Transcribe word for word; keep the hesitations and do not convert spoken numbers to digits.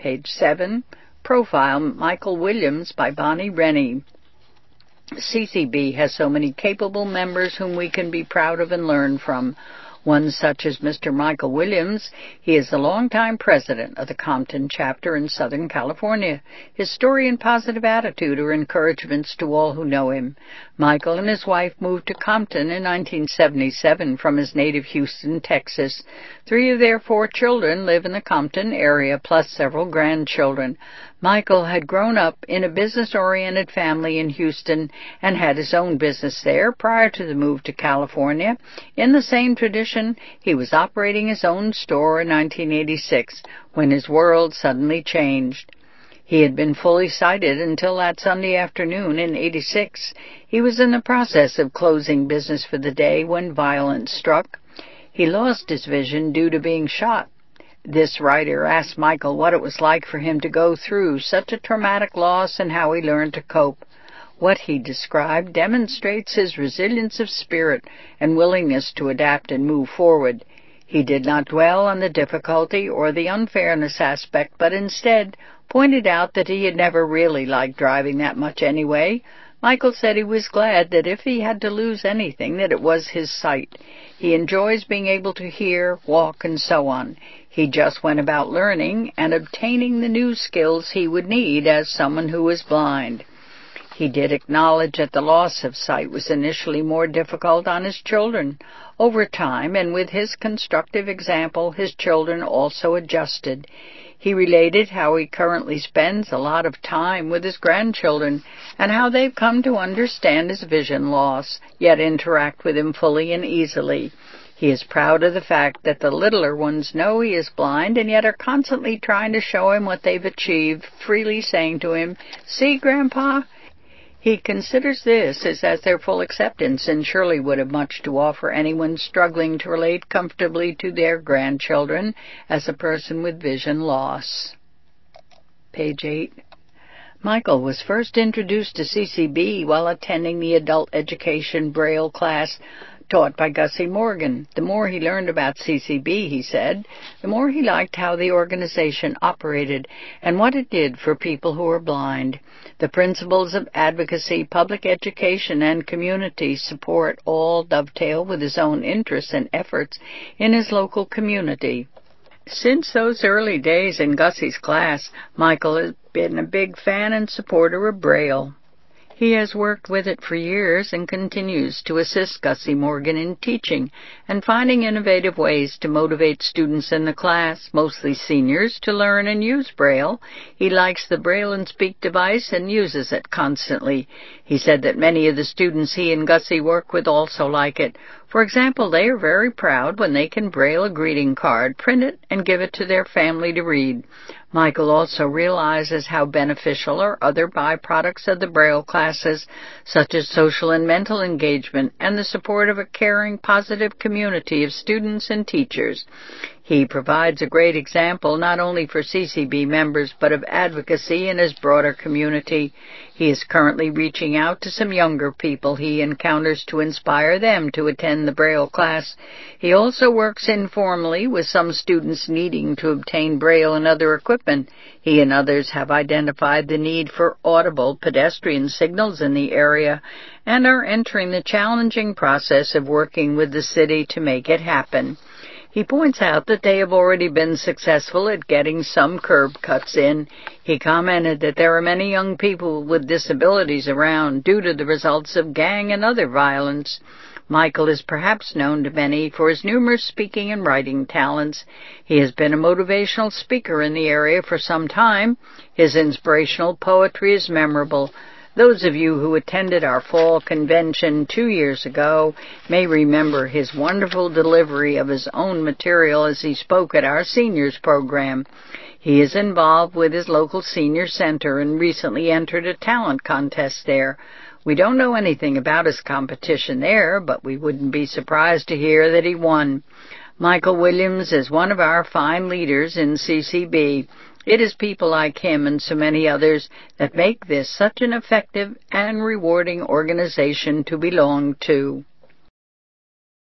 Page seven, Profile Michael Williams by Bonnie Rennie. C C B has so many capable members whom we can be proud of and learn from. One such as Mister Michael Williams. He is the longtime president of the Compton chapter in Southern California. His story and positive attitude are encouragements to all who know him. Michael and his wife moved to Compton in nineteen seventy-seven from his native Houston, Texas. Three of their four children live in the Compton area, plus several grandchildren. Michael had grown up in a business-oriented family in Houston and had his own business there prior to the move to California. In the same tradition, he was operating his own store in nineteen eighty-six when his world suddenly changed. He had been fully sighted until that Sunday afternoon in eighty-six. He was in the process of closing business for the day when violence struck. He lost his vision due to being shot. This writer asked Michael what it was like for him to go through such a traumatic loss and how he learned to cope. What he described demonstrates his resilience of spirit and willingness to adapt and move forward. He did not dwell on the difficulty or the unfairness aspect, but instead pointed out that he had never really liked driving that much anyway. Michael said he was glad that if he had to lose anything, that it was his sight. He enjoys being able to hear, walk, and so on. He just went about learning and obtaining the new skills he would need as someone who was blind. He did acknowledge that the loss of sight was initially more difficult on his children. Over time, and with his constructive example, his children also adjusted. He related how he currently spends a lot of time with his grandchildren and how they've come to understand his vision loss, yet interact with him fully and easily. He is proud of the fact that the littler ones know he is blind and yet are constantly trying to show him what they've achieved, freely saying to him, "See, Grandpa?" He considers this as, as their full acceptance and surely would have much to offer anyone struggling to relate comfortably to their grandchildren as a person with vision loss. Page eight. Michael was first introduced to C C B while attending the adult education Braille class taught by Gussie Morgan. The more he learned about C C B, he said, the more he liked how the organization operated and what it did for people who are blind. The principles of advocacy, public education, and community support all dovetail with his own interests and efforts in his local community. Since those early days in Gussie's class, Michael has been a big fan and supporter of Braille. He has worked with it for years and continues to assist Gussie Morgan in teaching and finding innovative ways to motivate students in the class, mostly seniors, to learn and use Braille. He likes the Braille and Speak device and uses it constantly. He said that many of the students he and Gussie work with also like it. For example, they are very proud when they can Braille a greeting card, print it, and give it to their family to read. Michael also realizes how beneficial are other byproducts of the Braille classes, such as social and mental engagement and the support of a caring, positive community of students and teachers. He provides a great example not only for C C B members but of advocacy in his broader community. He is currently reaching out to some younger people he encounters to inspire them to attend the Braille class. He also works informally with some students needing to obtain Braille and other equipment. He and others have identified the need for audible pedestrian signals in the area and are entering the challenging process of working with the city to make it happen. He points out that they have already been successful at getting some curb cuts in. He commented that there are many young people with disabilities around due to the results of gang and other violence. Michael is perhaps known to many for his numerous speaking and writing talents. He has been a motivational speaker in the area for some time. His inspirational poetry is memorable. Those of you who attended our fall convention two years ago may remember his wonderful delivery of his own material as he spoke at our seniors program. He is involved with his local senior center and recently entered a talent contest there. We don't know anything about his competition there, but we wouldn't be surprised to hear that he won. Michael Williams is one of our fine leaders in C C B. It is people like him and so many others that make this such an effective and rewarding organization to belong to.